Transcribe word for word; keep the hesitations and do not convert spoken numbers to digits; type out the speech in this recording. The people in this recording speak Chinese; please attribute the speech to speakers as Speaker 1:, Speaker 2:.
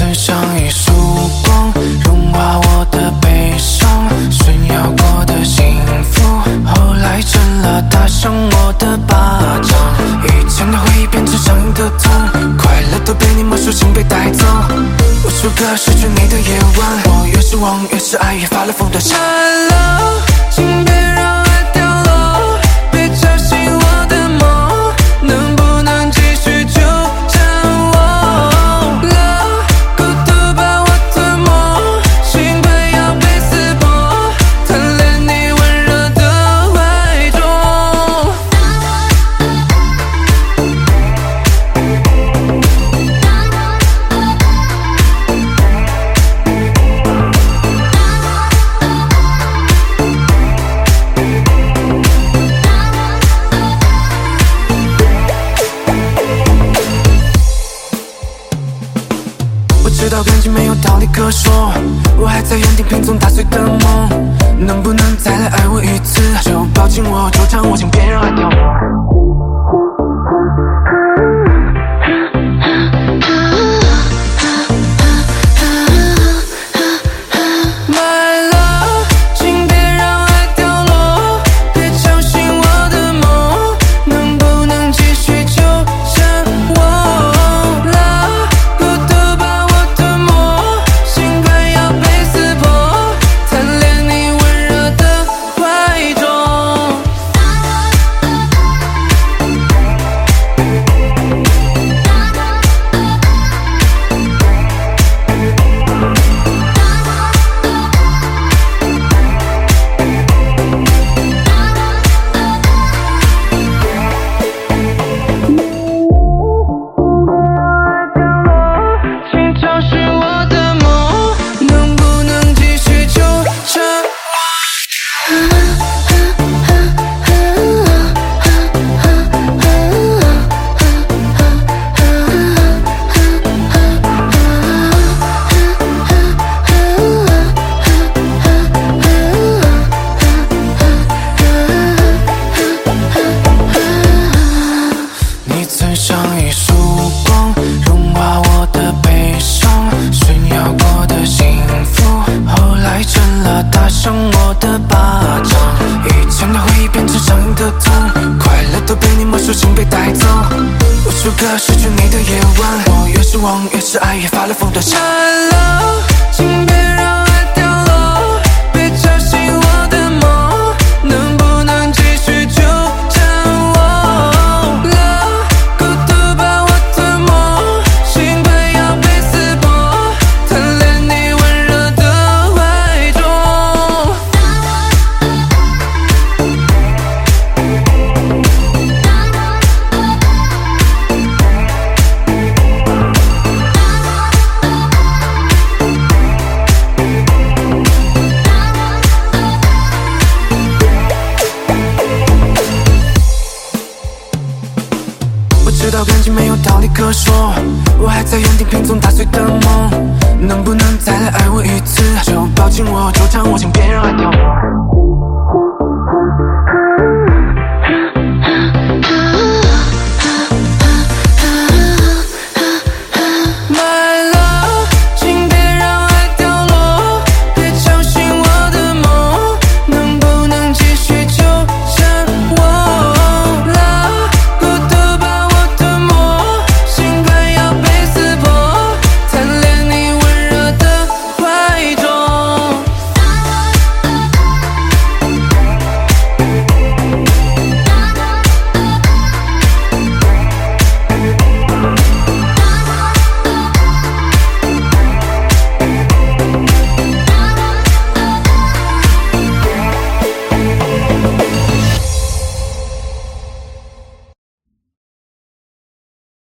Speaker 1: 曾像一束光，融化我的悲伤，炫耀过的幸福，后来成了打伤我的巴掌。以前的回忆变成上瘾的痛，快乐都被你没收，心被带走。无数个失去你的夜晚，我越是忘，越是爱，越发了疯的闪了，请别让爱掉落，别吵醒我的梦，能不能继续纠缠我了？孤独把我吞没，心快要被撕破，贪恋你温热的怀中。知道感情没有道理可说，我还在原地拼凑打碎的梦，能不能再来爱我一次？就抱紧我，纠缠我，请别让爱掉落。像一束光，融化我的悲伤，炫耀过的幸福，后来成了打伤我的巴掌。以前的回忆变成上瘾的痛，快乐都被你没收，心被带走。无数个失去你的夜晚，我越是忘，越是爱，越发了疯的闪了，请别让爱掉落，别吵醒我的梦，能不能继续纠缠我？知道感情没有道理可说，我还在原地拼凑打碎的梦，能不能再来爱我一次？就抱紧我，纠缠我，请别让爱掉落。